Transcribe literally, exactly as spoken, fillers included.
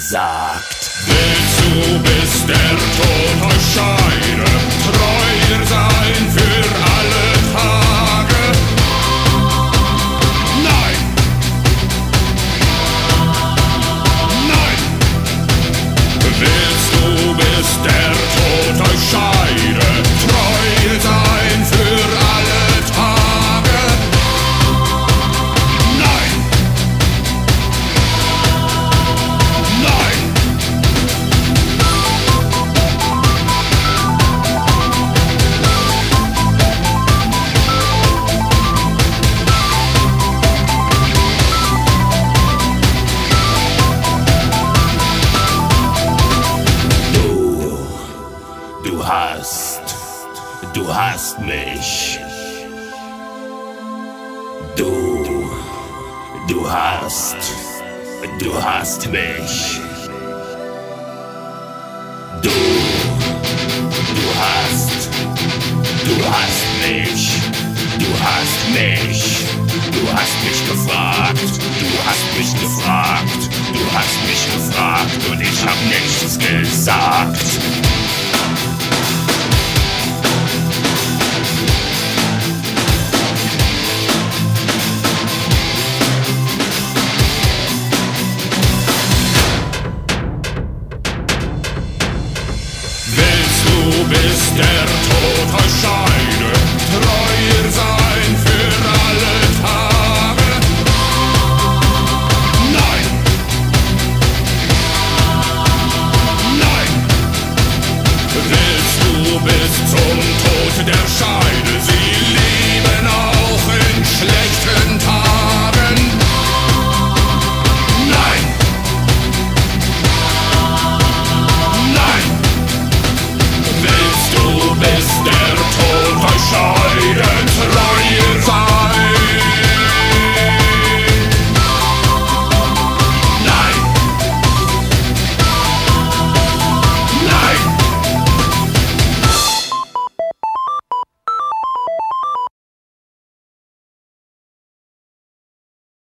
gesagt. Willst du, bis der Tod euch scheide, treuer sein für alle Tage? Nein! Nein! Willst du, bis der Tod euch scheide, treuer sein für alle Tage? Nein! Nein! Du hast, du hast mich. Du, du hast, du hast mich. Du, du hast, du hast mich. Du hast mich. Du hast mich gefragt. Du hast mich gefragt. Du hast mich gefragt und ich hab nichts gesagt. Bis der Tod euch scheidet.